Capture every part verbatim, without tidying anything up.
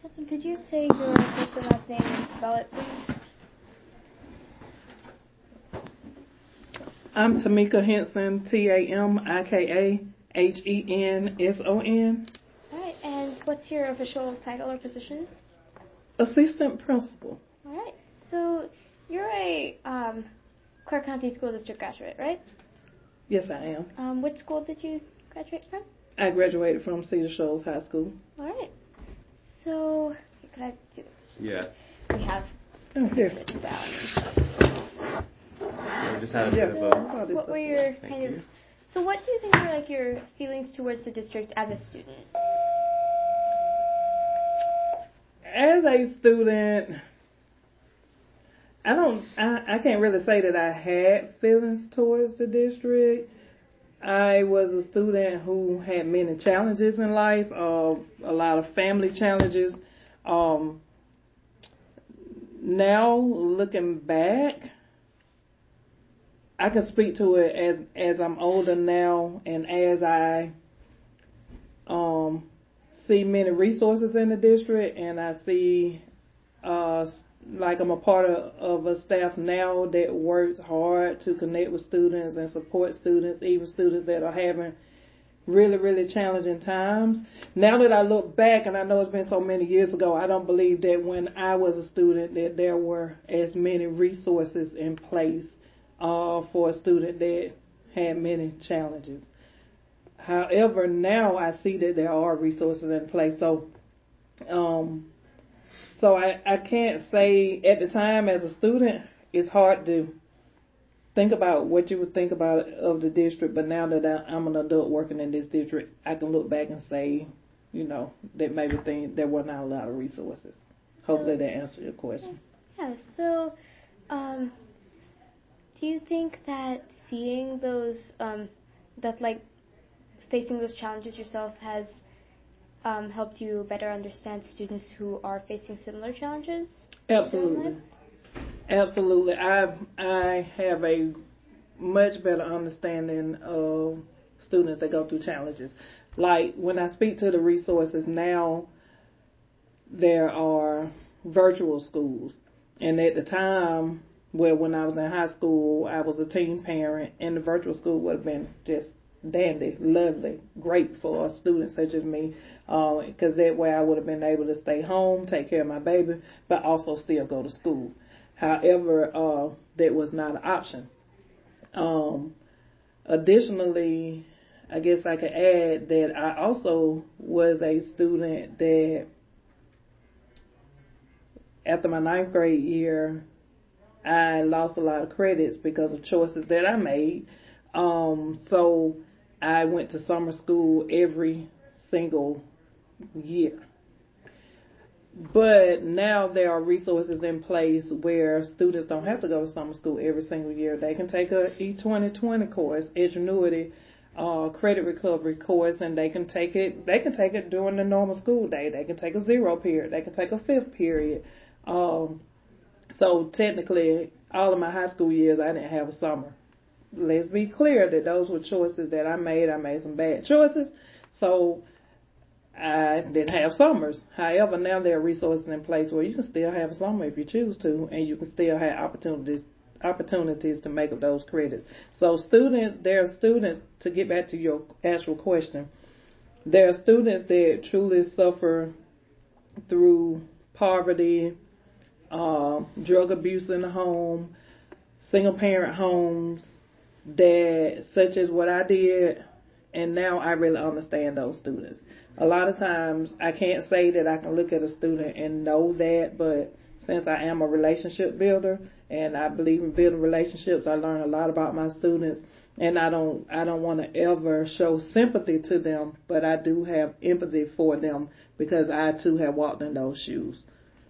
Hudson, could you say your first and last name and spell it, please? I'm Tamika Henson, T A M I K A H E N S O N. All right, and what's your official title or position? Assistant Principal. All right, so you're a um, Clark County School District graduate, right? Yes, I am. Um, which school did you graduate from? I graduated from Cedar Shoals High School. All right. So, could I do this? Yeah. We have Oh, here. it down. Yeah, we just had a Yeah. bit of So, a... what were your Thank kind you. of? So, what do you think are like your feelings towards the district as a student? As a student, I don't, I, I can't really say that I had feelings towards the district. I was a student who had many challenges in life, uh, a lot of family challenges. Um, now, looking back, I can speak to it as as I'm older now, and as I um, see many resources in the district, and I see uh, like I'm a part of, of a staff now that works hard to connect with students and support students, even students that are having really, really challenging times. Now that I look back, and I know it's been so many years ago, I don't believe that when I was a student that there were as many resources in place uh, for a student that had many challenges. However, now I see that there are resources in place. So, um, so I, I can't say at the time as a student, it's hard to think about what you would think about of the district. But now that I, I'm an adult working in this district, I can look back and say, you know, that maybe thing, there were not a lot of resources. So, Hopefully that answered your question. Yeah. So, um, do you think that seeing those, um, that like facing those challenges yourself has um, helped you better understand students who are facing similar challenges? Absolutely. Absolutely. I I have a much better understanding of students that go through challenges. Like when I speak to the resources now, there are virtual schools. And at the time, well, when I was in high school, I was a teen parent, and the virtual school would have been just dandy, lovely, great for students such as me, because uh, that way I would have been able to stay home, take care of my baby, but also still go to school. However, uh, that was not an option. Um, additionally, I guess I could add that I also was a student that after my ninth grade year, I lost a lot of credits because of choices that I made. Um, so I went to summer school every single year. But now there are resources in place where students don't have to go to summer school every single year. They can take a E twenty twenty course, Edgenuity uh, credit recovery course, and they can take it. They can take it during the normal school day. They can take a zero period. They can take a fifth period. Um, so technically, all of my high school years, I didn't have a summer. Let's be clear that those were choices that I made. I made some bad choices. So I didn't have summers. However, now there are resources in place where you can still have a summer if you choose to, and you can still have opportunities opportunities to make up those credits. So students, there are students, to get back to your actual question, there are students that truly suffer through poverty, uh, drug abuse in the home, single parent homes, that such as what I did, and now I really understand those students. A lot of times I can't say that I can look at a student and know that, but since I am a relationship builder and I believe in building relationships, I learn a lot about my students, and I don't I don't want to ever show sympathy to them, but I do have empathy for them because I too have walked in those shoes.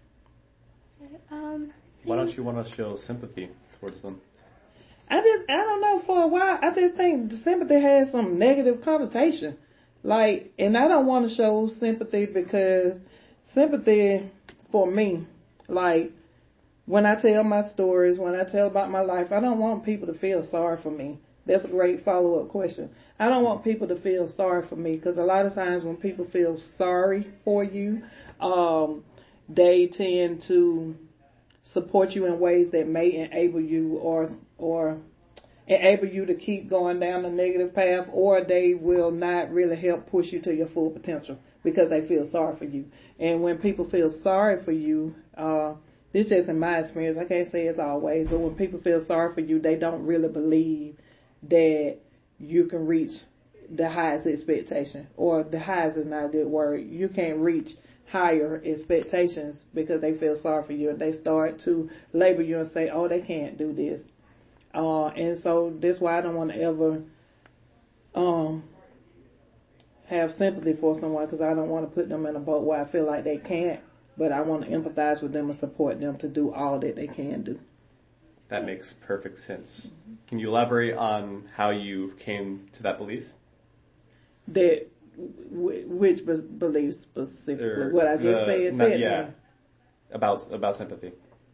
Um, so Why don't you want to show sympathy towards them? I just, I don't know, for a while, I just think the sympathy has some negative connotation. Like, and I don't want to show sympathy because sympathy for me, like, when I tell my stories, when I tell about my life, I don't want people to feel sorry for me. That's a great follow-up question. I don't want people to feel sorry for me, because a lot of times when people feel sorry for you, um, they tend to support you in ways that may enable you or or enable you to keep going down the negative path, or they will not really help push you to your full potential because they feel sorry for you. And when people feel sorry for you, uh, this is in my experience, I can't say it's always, but when people feel sorry for you, they don't really believe that you can reach the highest expectation, or the highest is not a good word. You can't reach higher expectations because they feel sorry for you, and they start to label you and say, oh, they can't do this. Uh, and so that's why I don't want to ever um, have sympathy for someone, because I don't want to put them in a boat where I feel like they can't, but I want to empathize with them and support them to do all that they can do. That makes perfect sense. Mm-hmm. Can you elaborate on how you came to that belief? That w- which be- belief specifically? Or what I just the, said. not, said yeah. About about sympathy.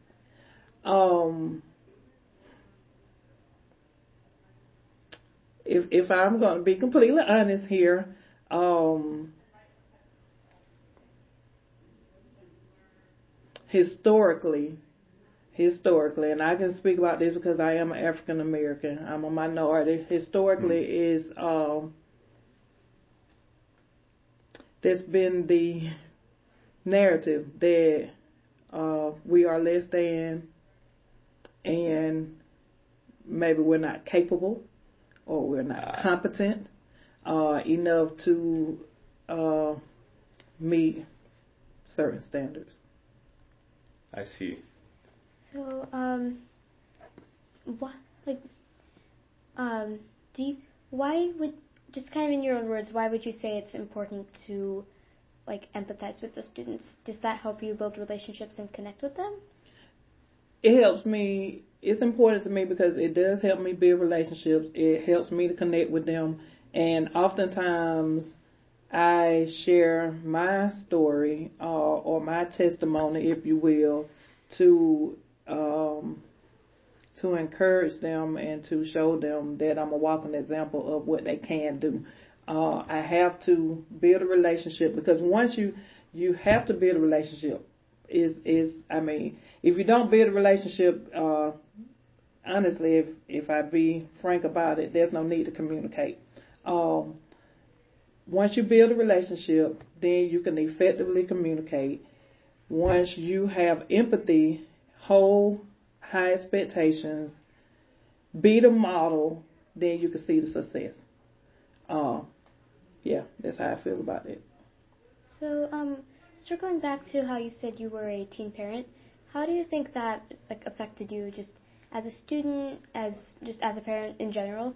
Um. If if I'm going to be completely honest here, um, historically, historically, and I can speak about this because I am an African American, I'm a minority. Historically, mm. is um, there's been the narrative that uh, we are less than, and maybe we're not capable, or we're not competent uh, enough to uh, meet certain standards. I see. So, um, what, like, um, do you, why would, just kind of in your own words, why would you say it's important to, like, empathize with the students? Does that help you build relationships and connect with them? It helps me. It's important to me because it does help me build relationships. It helps me to connect with them. And oftentimes I share my story uh, or my testimony, if you will, to um, to encourage them and to show them that I'm a walking example of what they can do. Uh, I have to build a relationship, because once you you have to build a relationship. Is is I mean, if you don't build a relationship, uh, honestly, if if I be frank about it, there's no need to communicate. Um, once you build a relationship, then you can effectively communicate. Once you have empathy, hold high expectations, be the model, then you can see the success. Uh, yeah, that's how I feel about it. So, um. circling back to how you said you were a teen parent, how do you think that like affected you just as a student, as just as a parent in general?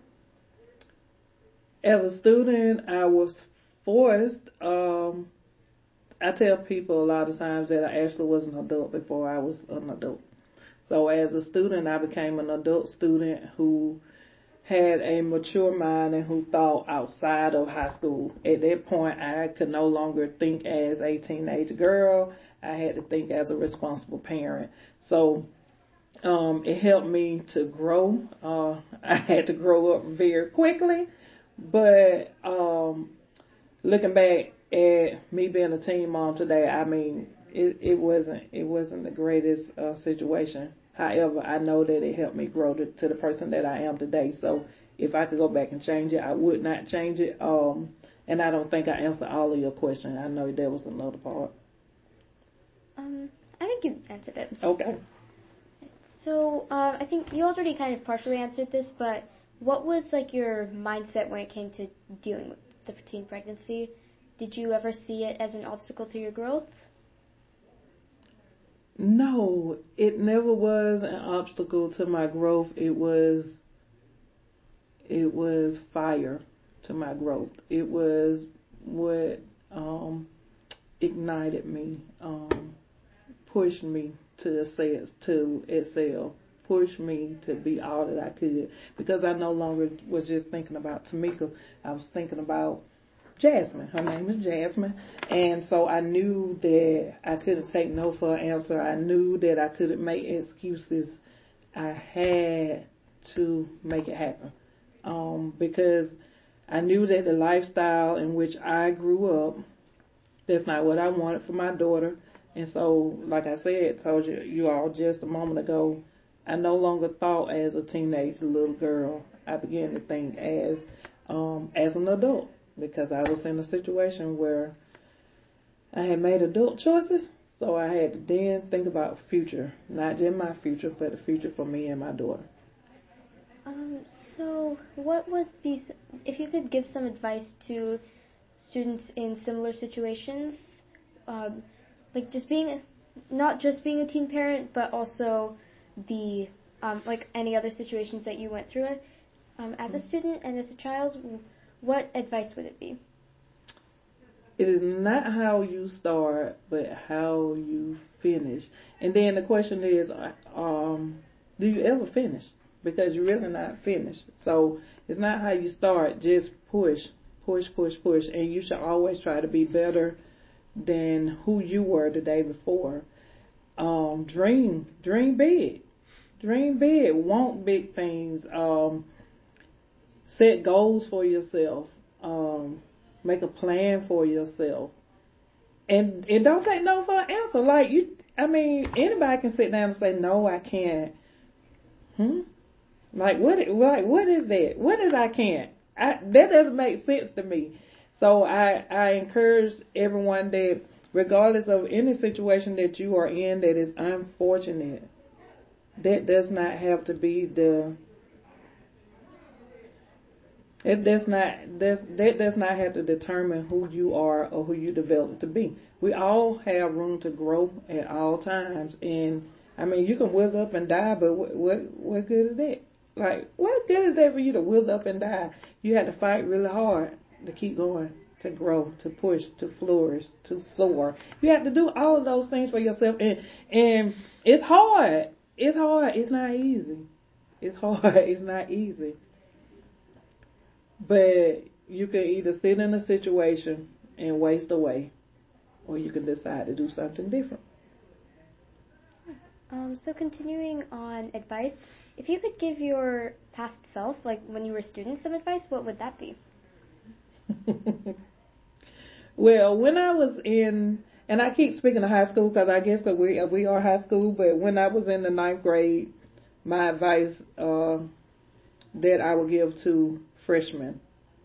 As a student, I was forced. Um, I tell people a lot of times that I actually was an adult before I was an adult. So as a student, I became an adult student who had a mature mind and who thought outside of high school. At that point, I could no longer think as a teenage girl. I had to think as a responsible parent. So um, it helped me to grow. Uh, I had to grow up very quickly. But um, looking back at me being a teen mom today, I mean, it, it wasn't it wasn't the greatest uh, situation. However, I know that it helped me grow to, to the person that I am today. So if I could go back and change it, I would not change it. Um, and I don't think I answered all of your question. I know there was another part. Um, I think you answered it. Okay. So uh, I think you already kind of partially answered this, but what was like your mindset when it came to dealing with the teen pregnancy? Did you ever see it as an obstacle to your growth? No, it never was an obstacle to my growth. It was, it was fire to my growth. It was what um, ignited me, um, pushed me to excel, to excel, pushed me to be all that I could. Because I no longer was just thinking about Tamika. I was thinking about Jasmine. Her name is Jasmine. And so I knew that I couldn't take no for an answer. I knew that I couldn't make excuses. I had to make it happen. um, because I knew that the lifestyle in which I grew up, that's not what I wanted for my daughter. And so, like I said, told you, you all just a moment ago, I no longer thought as a teenage little girl. I began to think as um, as an adult, because I was in a situation where I had made adult choices. So I had to then think about future, not just my future, but the future for me and my daughter. Um, so what would be, if you could give some advice to students in similar situations, um, like just being, not just being a teen parent, but also the, um, like any other situations that you went through it, um, as a student and as a child, what advice would it be? It is not how you start, but how you finish. And then the question is, um, do you ever finish? Because you're really not finished. So it's not how you start, just push, push, push, push. And you should always try to be better than who you were the day before. Um, dream, dream big. Dream big. Want big things. Um, set goals for yourself. Um, make a plan for yourself. And and don't take no for an answer. Like you, I mean, anybody can sit down and say, no, I can't. Hmm? Like what? Like what is that? What is I can't? I, that doesn't make sense to me. So I I encourage everyone that regardless of any situation that you are in that is unfortunate, that does not have to be the. It does not does that does not have to determine who you are or who you develop to be. We all have room to grow at all times, and I mean you can wither up and die, but what what what good is that? Like, what good is that for you to wither up and die? You had to fight really hard to keep going, to grow, to push, to flourish, to soar. You have to do all of those things for yourself, and and it's hard. It's hard. It's not easy. It's hard. It's not easy. But you can either sit in a situation and waste away, or you can decide to do something different. Um, so continuing on advice, if you could give your past self, like when you were a student, some advice, what would that be? Well, when I was in, and I keep speaking of high school because I guess that we we are high school, but when I was in the ninth grade, my advice uh, that I would give to freshmen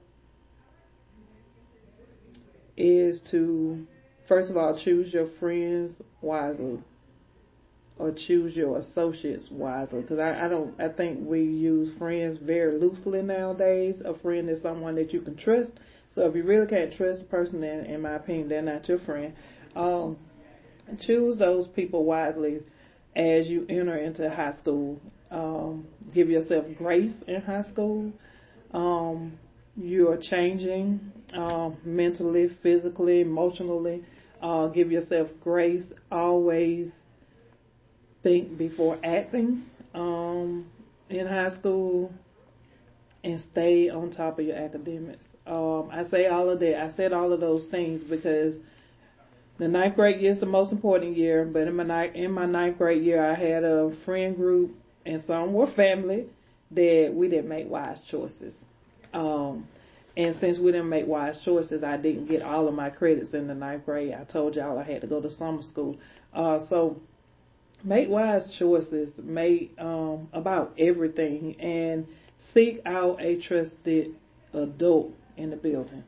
is to, first of all, choose your friends wisely, or choose your associates wisely. Because I, I don't, I think we use friends very loosely nowadays. A friend is someone that you can trust. So if you really can't trust a person, then in my opinion, they're not your friend. Um, choose those people wisely as you enter into high school. Um, give yourself grace in high school. Um, you are changing uh, mentally, physically, emotionally. Uh, give yourself grace. Always think before acting um, in high school, and stay on top of your academics. Um, I say all of that. I said all of those things because the ninth grade year is the most important year. But in my in my ninth grade year, I had a friend group, and some were family that we didn't make wise choices. Um, and since we didn't make wise choices, I didn't get all of my credits in the ninth grade. I told y'all I had to go to summer school. Uh, so make wise choices. Make um, about everything, and seek out a trusted adult in the building.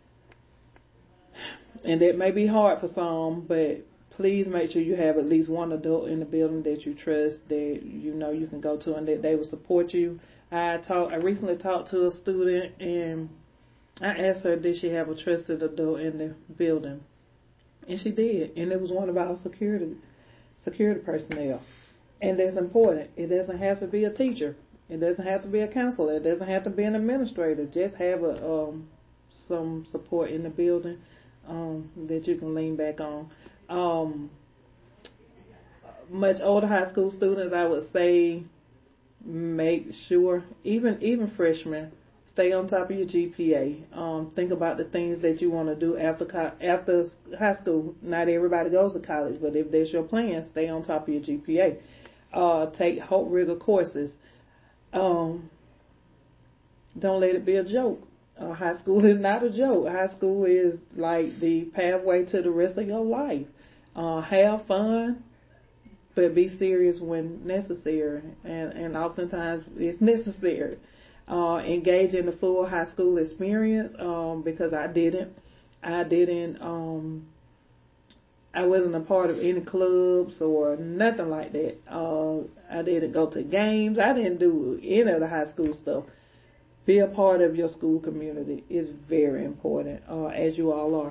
And that may be hard for some, but please make sure you have at least one adult in the building that you trust, that you know you can go to, and that they will support you. I talk, I recently talked to a student, and I asked her, did she have a trusted adult in the building? And she did, and it was one of our security security personnel. And that's important. It doesn't have to be a teacher. It doesn't have to be a counselor. It doesn't have to be an administrator. Just have a um, some support in the building um, that you can lean back on. Um, much older high school students, I would say, make sure, even even freshmen, stay on top of your G P A. Um, think about the things that you want to do after co- after high school. Not everybody goes to college, but if that's your plan, stay on top of your G P A. Uh, take Hope Rigger courses. Um, don't let it be a joke. Uh, high school is not a joke. High school is like the pathway to the rest of your life. Uh, have fun, but be serious when necessary, and, and oftentimes it's necessary. Uh, engage in the full high school experience, um, because I didn't. I didn't, um, I wasn't a part of any clubs or nothing like that. Uh, I didn't go to games. I didn't do any of the high school stuff. Be a part of your school community is very important, uh, as you all are.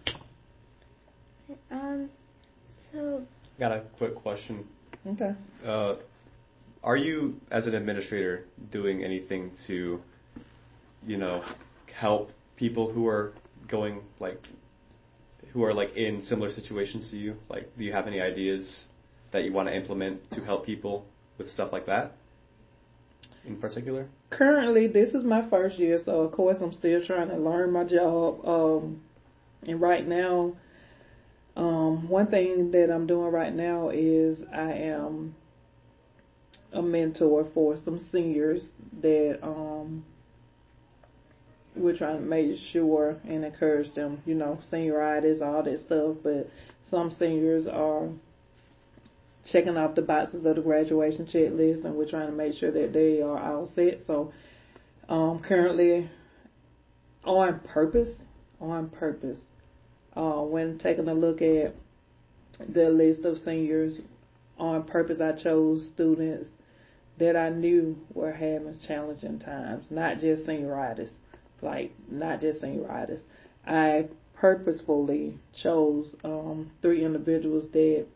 Um, so. Got a quick question. Okay. Uh, are you, as an administrator, doing anything to, you know, help people who are going, like, who are, like, in similar situations to you? Like, do you have any ideas that you want to implement to help people with stuff like that in particular? Currently, this is my first year, so of course I'm still trying to learn my job. Um, and right now, um, one thing that I'm doing right now is I am a mentor for some seniors that um, we're trying to make sure and encourage them, you know, senioritis, all that stuff. But some seniors are checking off the boxes of the graduation checklist, and we're trying to make sure that they are all set. So um, currently, on purpose, on purpose, uh, when taking a look at the list of seniors, on purpose I chose students that I knew were having challenging times, not just senioritis, like not just senioritis. I purposefully chose um, three individuals that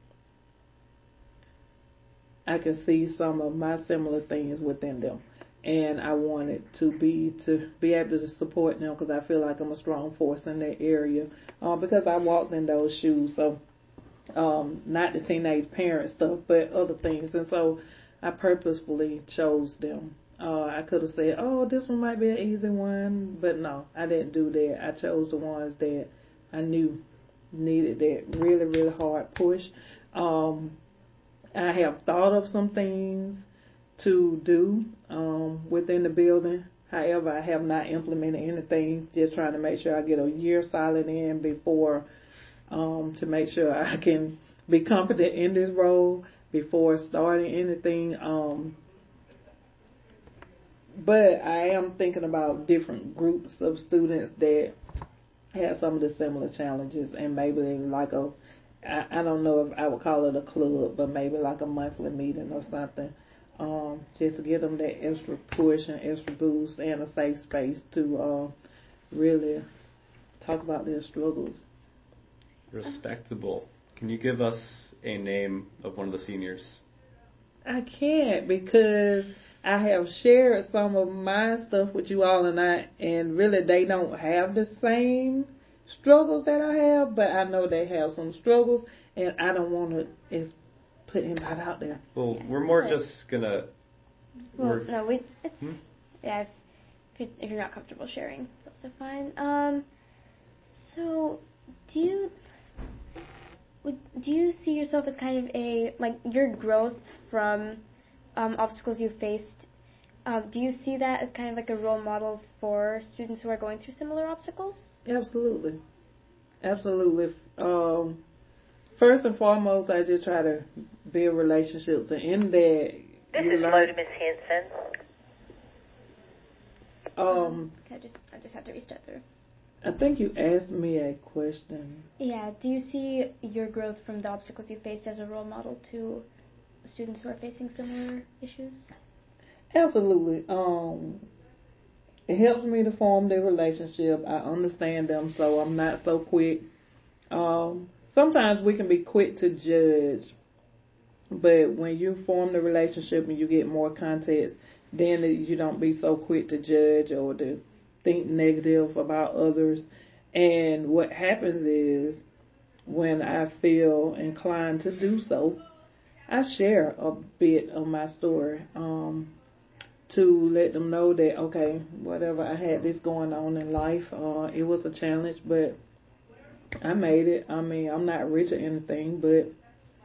I can see some of my similar things within them, and I wanted to be to be able to support them because I feel like I'm a strong force in that area, uh, because I walked in those shoes. So um, not the teenage parent stuff, but other things, and so I purposefully chose them. Uh, I could have said, "Oh, this one might be an easy one," but no, I didn't do that. I chose the ones that I knew needed that really, really hard push. Um, I have thought of some things to do um, within the building. However, I have not implemented anything, just trying to make sure I get a year solid in before, um, to make sure I can be competent in this role before starting anything. Um, but I am thinking about different groups of students that have some of the similar challenges, and maybe like a I, I don't know if I would call it a club, but maybe like a monthly meeting or something, um, just to give them that extra push and extra boost and a safe space to uh, really talk about their struggles. Respectable. Can you give us a name of one of the seniors? I can't, because I have shared some of my stuff with you all, and I and really they don't have the same struggles that I have, but I know they have some struggles, and I don't want to put anybody out there. Well, we're more just gonna. Well, no, we. It's, hmm? Yeah, if, if, you're, if you're not comfortable sharing, it's also fine. Um, so do you would, do you see yourself as kind of a like your growth from um, obstacles you faced? Um, do you see that as kind of like a role model for students who are going through similar obstacles? Absolutely. Absolutely. Um, first and foremost, I just try to build relationships, and in that, This you is learn. Lotus Henson. Um, okay, I just I just have to restart through. I think you asked me a question. Yeah. Do you see your growth from the obstacles you faced as a role model to students who are facing similar issues? Absolutely. Um, it helps me to form the relationship. I understand them, so I'm not so quick. Um, sometimes we can be quick to judge, but when you form the relationship and you get more context, then you don't be so quick to judge or to think negative about others. And what happens is, when I feel inclined to do so, I share a bit of my story. Um, to let them know that, okay, whatever, I had this going on in life, uh, it was a challenge, but I made it. I mean, I'm not rich or anything, but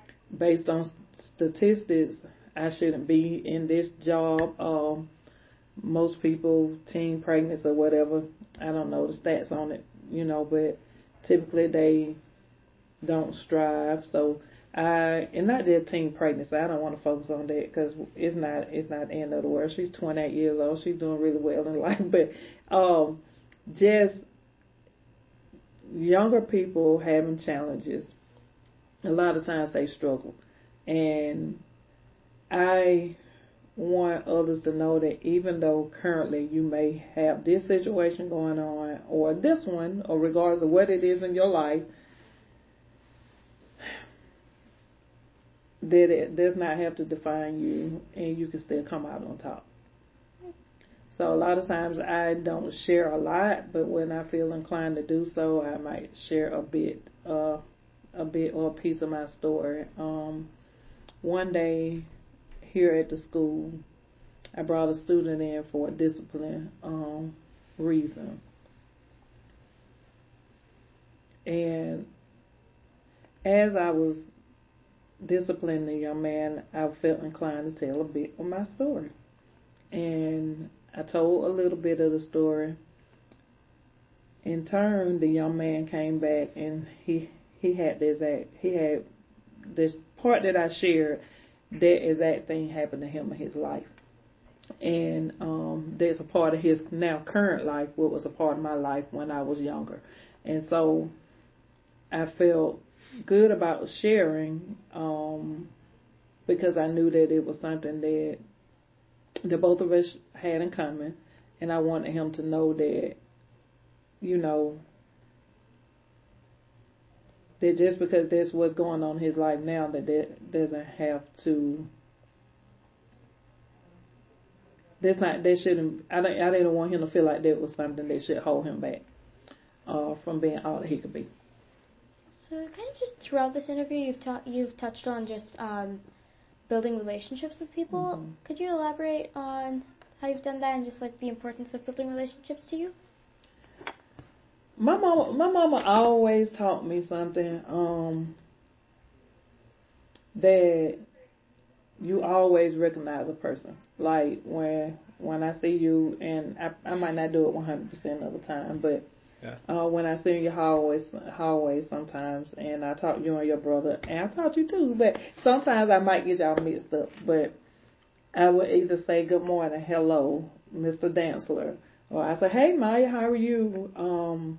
based on statistics, I shouldn't be in this job. Um, most people, teen pregnancy or whatever, I don't know the stats on it, you know, but typically they don't strive. So I, and not just teen pregnancy, I don't want to focus on that because it's not, it's not the end of the world. She's twenty-eight years old. She's doing really well in life. But um, just younger people having challenges, a lot of times they struggle. And I want others to know that even though currently you may have this situation going on or this one, or regardless of what it is in your life, that it does not have to define you and you can still come out on top. So a lot of times I don't share a lot, but when I feel inclined to do so, I might share a bit, uh, a bit or a piece of my story. Um, one day here at the school, I brought a student in for a discipline um, reason. And as I was disciplining the young man, I felt inclined to tell a bit of my story. And I told a little bit of the story. In turn, the young man came back and he he had this act, he had this part that I shared. That exact thing happened to him in his life. And um, there's a part of his now current life what was a part of my life when I was younger. And so I felt good about sharing um, because I knew that it was something that that both of us had in common. And I wanted him to know that, you know, that just because that's what's going on in his life now, that that doesn't have to, that's not, that shouldn't, I didn't, I didn't want him to feel like that was something that should hold him back uh, from being all that he could be. So kind of just throughout this interview, you've, ta- you've touched on just um, building relationships with people. Mm-hmm. Could you elaborate on how you've done that and just like the importance of building relationships to you? My mama, my mama always taught me something, um, that you always recognize a person. Like when, when I see you, and I, I might not do it one hundred percent of the time, but yeah. uh, when I see you in your hallways, hallways sometimes, and I talk to you and your brother, and I taught you too, but sometimes I might get y'all mixed up, but I would either say good morning, hello, Mister Dantzler, or I say, hey Maya, how are you? Um,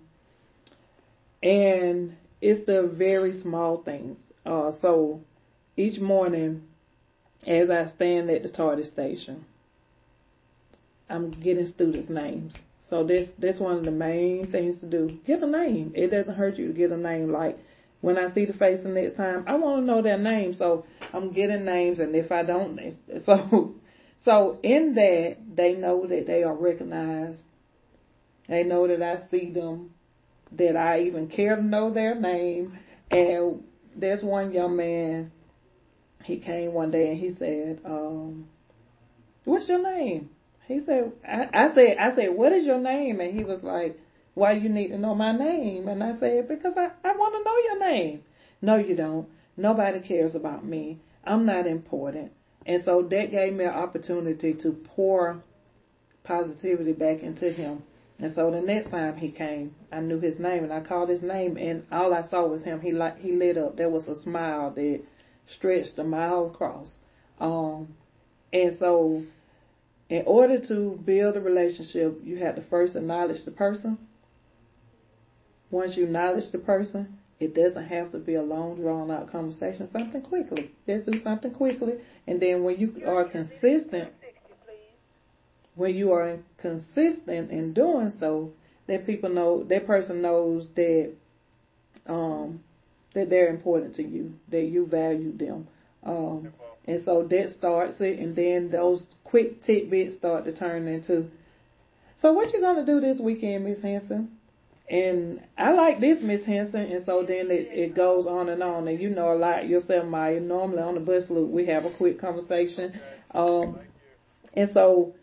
And it's the very small things. Uh, so each morning, as I stand at the TARDIS station, I'm getting students' names. So this that's one of the main things to do. Get a name. It doesn't hurt you to get a name. Like when I see the face the next time, I want to know their name. So I'm getting names, and if I don't, so so in that they know that they are recognized. They know that I see them, that I even care to know their name. And there's one young man, he came one day and he said, um, what's your name? He said, I, I said, I said, what is your name? And he was like, why do you need to know my name? And I said, because I, I want to know your name. No, you don't. Nobody cares about me. I'm not important. And so that gave me an opportunity to pour positivity back into him. And so the next time he came, I knew his name, and I called his name, and all I saw was him. He li- he lit up. There was a smile that stretched a mile across. Um, and so in order to build a relationship, you have to first acknowledge the person. Once you acknowledge the person, it doesn't have to be a long, drawn-out conversation. Something quickly. Just do something quickly. And then when you are consistent, when you are consistent in doing so, that people know, that person knows that um, that they're important to you, that you value them. Um, and so that starts it, and then those quick tidbits start to turn into, so what you going to do this weekend, Miss Henson? And I like this, Miss Henson. And so then it, it goes on and on. And you know a lot yourself, Maya. Normally on the bus loop, we have a quick conversation. Um, and so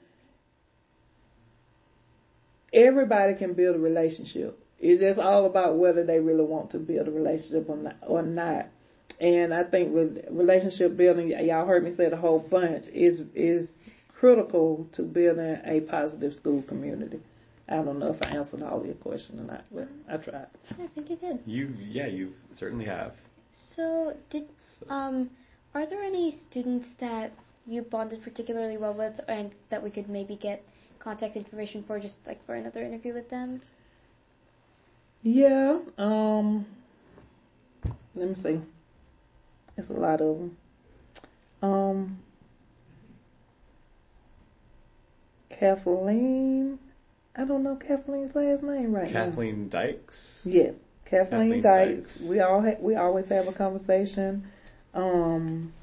everybody can build a relationship. It's just all about whether they really want to build a relationship or not. Or not. And I think with relationship building, y'all heard me say the whole bunch, is is critical to building a positive school community. I don't know if I answered all your questions or not, but I tried. I think you did. You, yeah, you certainly have. So, did um, are there any students that you bonded particularly well with, and that we could maybe get contact information for, just like for another interview with them? Yeah. Um. Let me see. It's a lot of them. Um. Kathleen. I don't know Kathleen's last name right now. Kathleen Dykes? Yes, Kathleen, Kathleen Dykes. Dykes. We all ha- we always have a conversation. Um,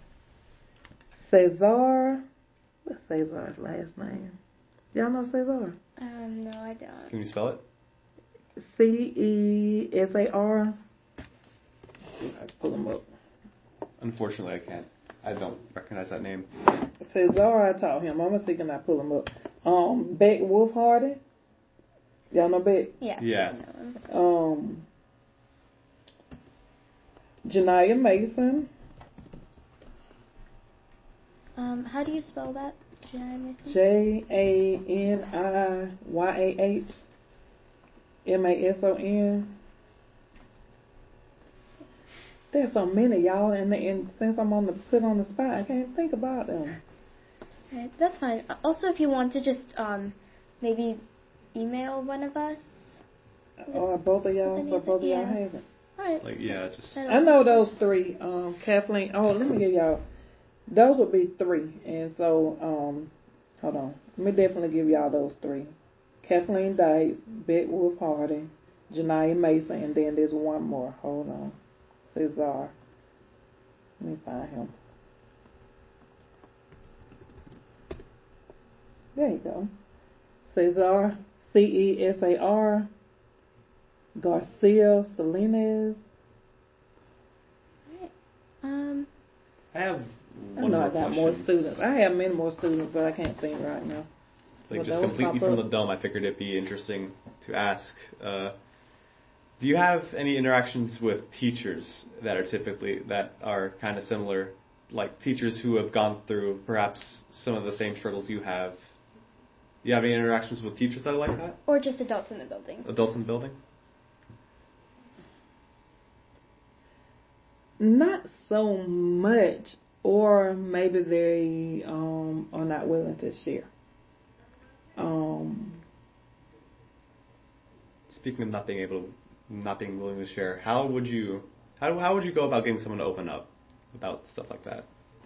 Cesar. What's Cesar's last name? Y'all know Cesar? Um, no, I don't. Can you spell it? C E S A R. I pull him up. Unfortunately, I can't. I don't recognize that name. Cesar, I taught him. I'm gonna see can I pull him up. Um, Beck Wolf Hardy. Y'all know Beck? Yeah. Yeah. Um, Janiyah Mason. Um, how do you spell that, Janiyah Mason? J A N I Y A H M A S O N. There's so many, y'all, and, and since I'm on the put on the spot, I can't think about them. Alright, that's fine. Also, if you want to just um, maybe email one of us. Or both of y'all, so both of y'all Yeah. have it. Alright. Like, yeah, just. I know those three. Um, Kathleen. Oh, let me give y'all. Those would be three, and so um, hold on. Let me definitely give y'all those three. Kathleen Dykes, Beck Wolf Hardy, Janiyah Mason, and then there's one more. Hold on. Cesar. Let me find him. There you go. Cesar, C E S A R, Garcia Salinas. Alright. Um, I have I one know more I got question. more students. I have many more students, but I can't think right now. Like, But just those completely pop from up. the dome, I figured it'd be interesting to ask. Uh, do you have any interactions with teachers that are typically, that are kind of similar, like teachers who have gone through perhaps some of the same struggles you have? Do you have any interactions with teachers that are like that? or just adults in the building. Adults in the building? Not so much, or maybe they um, are not willing to share. Um, Speaking of not being able, to, not being willing to share, how would you, how how would you go about getting someone to open up about stuff like that?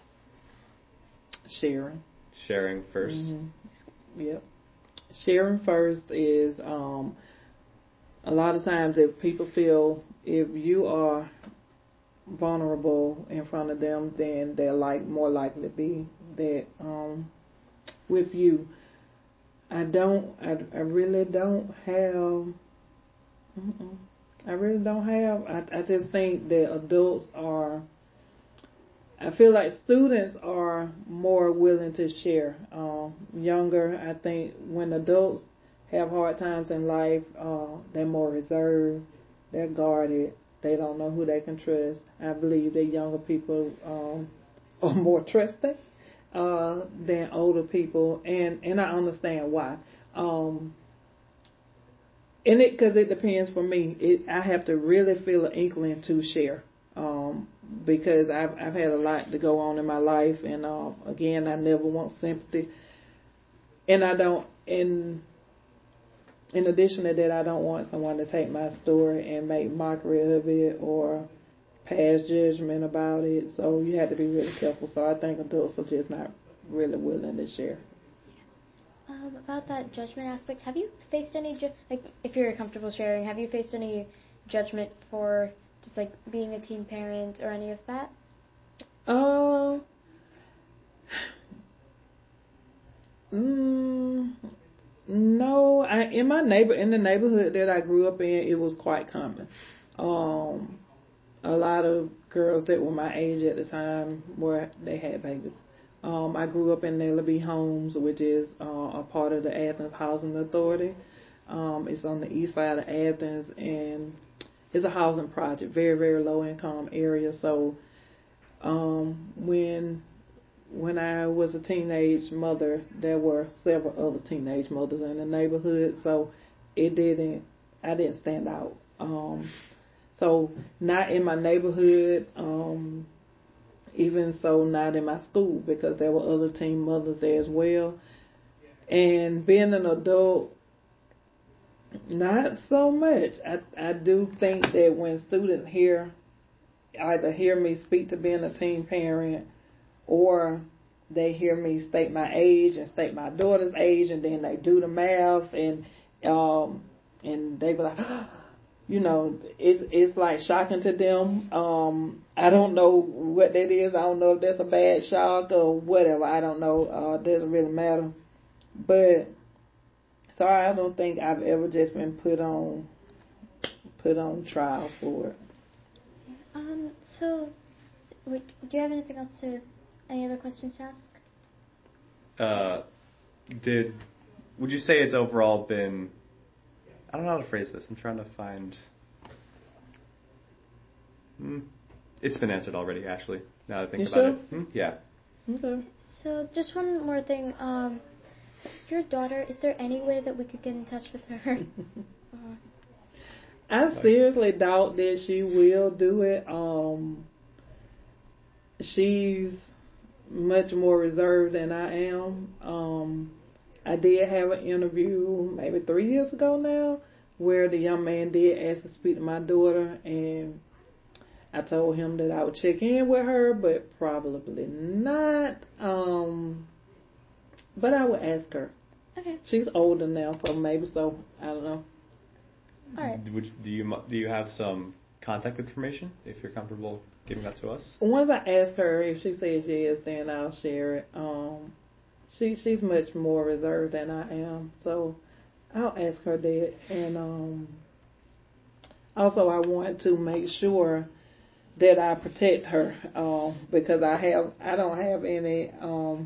sharing. Sharing first. Mm-hmm. Yep. Sharing first is um, a lot of times if people feel if you are vulnerable in front of them, then they're like more likely to be that um, with you. I don't. I, I really don't have. Mm-mm. I really don't have. I, I just think that adults are. I feel like students are more willing to share. Um, younger, I think when adults have hard times in life, uh, they're more reserved. They're guarded. They don't know who they can trust. I believe that younger people um, are more trusting uh, than older people, and and I understand why. Um, and it because it depends for me. It I have to really feel an inkling to share. Um, because I've I've had a lot to go on in my life, and uh, again, I never want sympathy, and I don't. In in addition to that, I don't want someone to take my story and make mockery of it or pass judgment about it. So you have to be really careful. So I think adults are just not really willing to share. Um, about that judgment aspect, have you faced any, ju- like, if you're comfortable sharing, have you faced any judgment for just like being a teen parent or any of that? Uh, mm, no. I in my neighbor in the neighborhood that I grew up in, it was quite common. Um, a lot of girls that were my age at the time were they had babies. Um, I grew up in Nellaby Homes, which is uh, a part of the Athens Housing Authority. Um, it's on the east side of Athens, and it's a housing project, very, very low income area. So um, when when I was a teenage mother, there were several other teenage mothers in the neighborhood, so it didn't, I didn't stand out. Um, so not in my neighborhood, um, even so not in my school, because there were other teen mothers there as well. And being an adult, not so much. I, I do think that when students hear, either hear me speak to being a teen parent, or they hear me state my age and state my daughter's age, and then they do the math, and um, and they be like, you know, it's it's like shocking to them. Um, I don't know what that is. I don't know if that's a bad shock or whatever. I don't know. Uh, it doesn't really matter. But so I don't think I've ever just been put on put on trial for it. Um. So, wait, do you have anything else to? Any other questions to ask? Uh, did would you say it's overall been? I don't know how to phrase this. I'm trying to find. Hmm, it's been answered already, actually. Now that I think You about sure? it. Hmm, yeah. Okay. So, just one more thing. Um, your daughter. Is there any way that we could get in touch with her? uh, I seriously doubt that she will do it. Um, she's much more reserved than I am. Um, I did have an interview maybe three years ago now where the young man did ask to speak to my daughter, and I told him that I would check in with her, but probably not. Um, but I would ask her. okay. She's older now, so maybe so. I don't know. All right. Would, do you do you have some contact information if you're comfortable giving that to us? Once I ask her, if she says yes, then I'll share it. Um, she she's much more reserved than I am, so I'll ask her that. And um, also, I want to make sure that I protect her, um, because I have I don't have any um,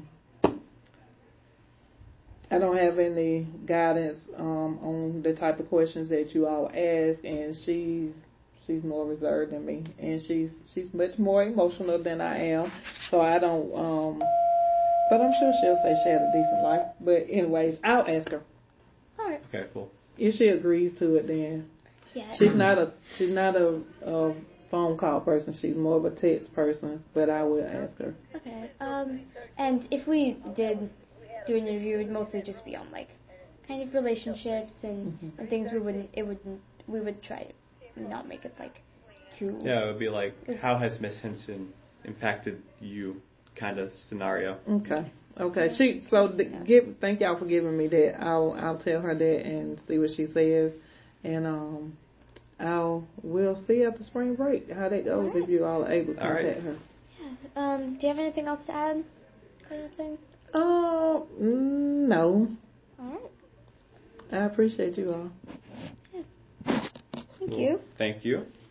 I don't have any guidance um, on the type of questions that you all ask, and she's she's more reserved than me, and she's she's much more emotional than I am. So I don't. Um, but I'm sure she'll say she had a decent life. But anyways, I'll ask her. All right. Okay, cool. If she agrees to it, then Yeah. she's not a she's not a, a phone call person. She's more of a text person. But I will ask her. Okay. Um. And if we did do an interview, it would mostly just be on like kind of relationships and, Mm-hmm. and things we wouldn't. It wouldn't. We would try to not make it like too. Yeah, it would be like, how has Miss Henson impacted you, kind of scenario. Okay. Okay. She so th- give thank y'all for giving me that. I'll I'll tell her that and see what she says, and um I'll we'll see after spring break how that goes Right. if you all are able to All right. contact her. Yeah. Um. Do you have anything else to add? Anything? Oh uh, no. All right. I appreciate you all. Thank Cool. you. Thank you.